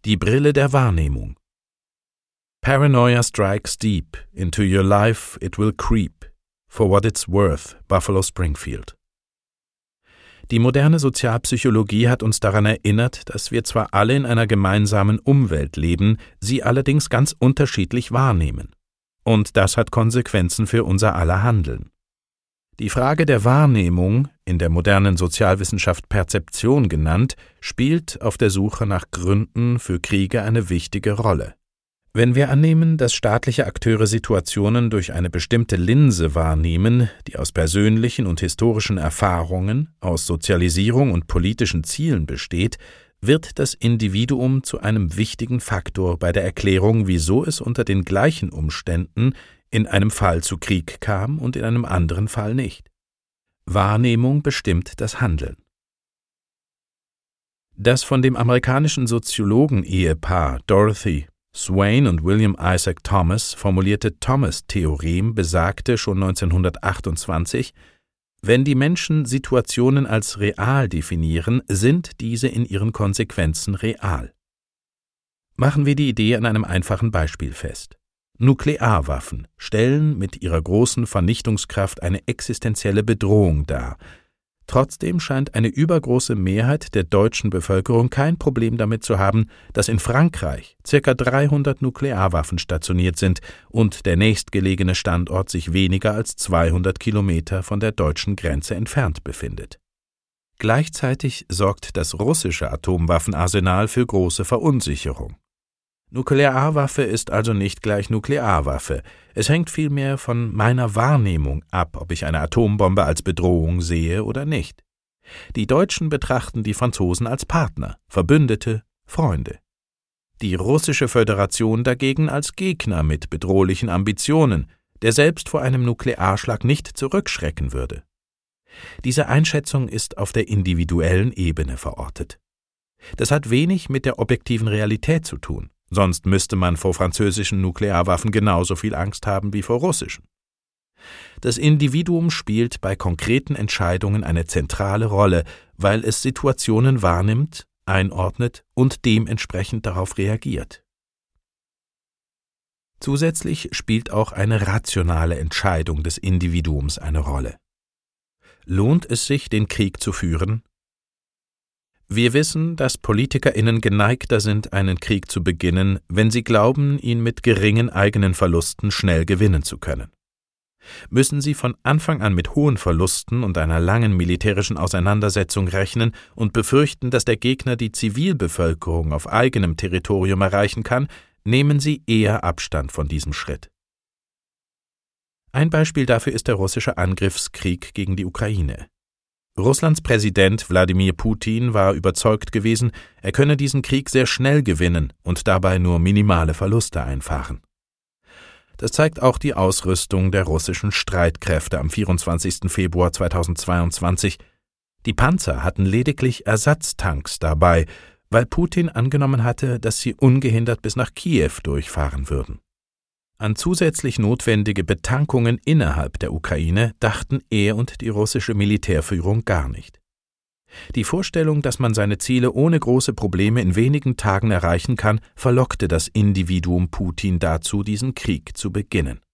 Die Brille der Wahrnehmung. Paranoia strikes deep, into your life it will creep. For what it's worth, Buffalo Springfield. Die moderne Sozialpsychologie hat uns daran erinnert, dass wir zwar alle in einer gemeinsamen Umwelt leben, sie allerdings ganz unterschiedlich wahrnehmen. Und das hat Konsequenzen für unser aller Handeln. Die Frage der Wahrnehmung, in der modernen Sozialwissenschaft Perzeption genannt, spielt auf der Suche nach Gründen für Kriege eine wichtige Rolle. Wenn wir annehmen, dass staatliche Akteure Situationen durch eine bestimmte Linse wahrnehmen, die aus persönlichen und historischen Erfahrungen, aus Sozialisierung und politischen Zielen besteht, wird das Individuum zu einem wichtigen Faktor bei der Erklärung, wieso es unter den gleichen Umständen in einem Fall zu Krieg kam und in einem anderen Fall nicht. Wahrnehmung bestimmt das Handeln. Das von dem amerikanischen Soziologen-Ehepaar Dorothy Swain und William Isaac Thomas formulierte Thomas-Theorem besagte schon 1928, wenn die Menschen Situationen als real definieren, sind diese in ihren Konsequenzen real. Machen wir die Idee an einem einfachen Beispiel fest. Nuklearwaffen stellen mit ihrer großen Vernichtungskraft eine existenzielle Bedrohung dar. Trotzdem scheint eine übergroße Mehrheit der deutschen Bevölkerung kein Problem damit zu haben, dass in Frankreich ca. 300 Nuklearwaffen stationiert sind und der nächstgelegene Standort sich weniger als 200 Kilometer von der deutschen Grenze entfernt befindet. Gleichzeitig sorgt das russische Atomwaffenarsenal für große Verunsicherung. Nuklearwaffe ist also nicht gleich Nuklearwaffe. Es hängt vielmehr von meiner Wahrnehmung ab, ob ich eine Atombombe als Bedrohung sehe oder nicht. Die Deutschen betrachten die Franzosen als Partner, Verbündete, Freunde. Die russische Föderation dagegen als Gegner mit bedrohlichen Ambitionen, der selbst vor einem Nuklearschlag nicht zurückschrecken würde. Diese Einschätzung ist auf der individuellen Ebene verortet. Das hat wenig mit der objektiven Realität zu tun. Sonst müsste man vor französischen Nuklearwaffen genauso viel Angst haben wie vor russischen. Das Individuum spielt bei konkreten Entscheidungen eine zentrale Rolle, weil es Situationen wahrnimmt, einordnet und dementsprechend darauf reagiert. Zusätzlich spielt auch eine rationale Entscheidung des Individuums eine Rolle. Lohnt es sich, den Krieg zu führen? Wir wissen, dass PolitikerInnen geneigter sind, einen Krieg zu beginnen, wenn sie glauben, ihn mit geringen eigenen Verlusten schnell gewinnen zu können. Müssen sie von Anfang an mit hohen Verlusten und einer langen militärischen Auseinandersetzung rechnen und befürchten, dass der Gegner die Zivilbevölkerung auf eigenem Territorium erreichen kann, nehmen sie eher Abstand von diesem Schritt. Ein Beispiel dafür ist der russische Angriffskrieg gegen die Ukraine. Russlands Präsident Wladimir Putin war überzeugt gewesen, er könne diesen Krieg sehr schnell gewinnen und dabei nur minimale Verluste einfahren. Das zeigt auch die Ausrüstung der russischen Streitkräfte am 24. Februar 2022. Die Panzer hatten lediglich Ersatztanks dabei, weil Putin angenommen hatte, dass sie ungehindert bis nach Kiew durchfahren würden. An zusätzlich notwendige Betankungen innerhalb der Ukraine dachten er und die russische Militärführung gar nicht. Die Vorstellung, dass man seine Ziele ohne große Probleme in wenigen Tagen erreichen kann, verlockte das Individuum Putin dazu, diesen Krieg zu beginnen.